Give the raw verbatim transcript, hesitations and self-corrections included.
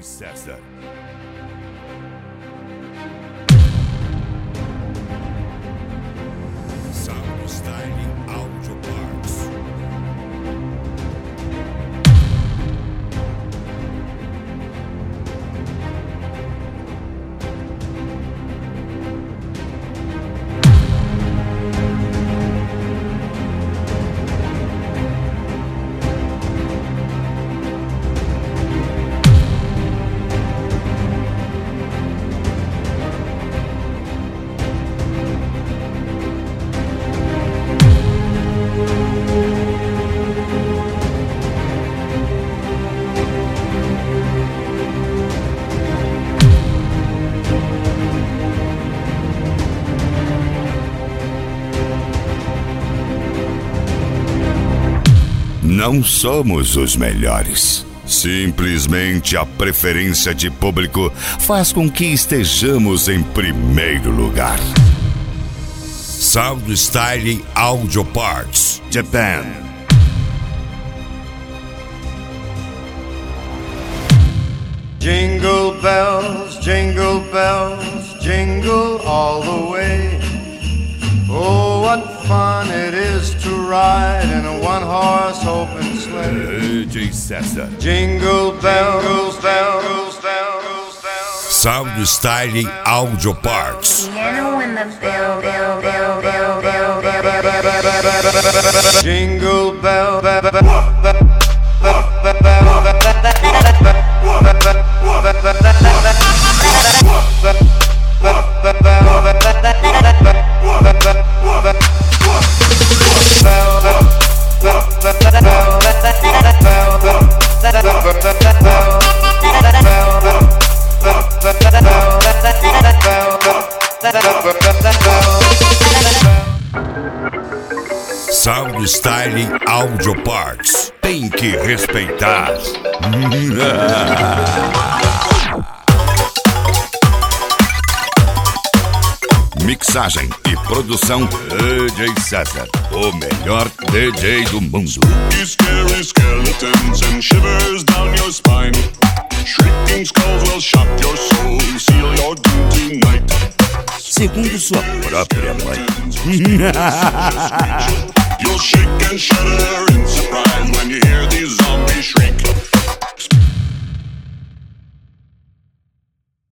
César. Sound Styling Audio Parts. Não somos os melhores. Simplesmente a preferência de público faz com que estejamos em primeiro lugar. Sound Styling Audio Parts, Japan. Jingle bells, jingle bells, jingle all the way. Oh, what fun it is to ride in a one-horse open sleigh. D J César. Jingle bells, bells, bells, bells. Sound Styling Audio Parts. Piano in the bell, bell, bell, bell, bell, bell, bell, bell, bell, bell. Jingle bell, bell, bell, Sound Styling Audio Parts. Tem que respeitar. Mixagem e produção D J César, o melhor D J do mundo. Scary skeletons and shivers down your spine. Shrieking skulls will shock your soul, seal your doom tonight. Segundo sua própria mãe. You'll shake and shudder in surprise when you hear these zombies shriek.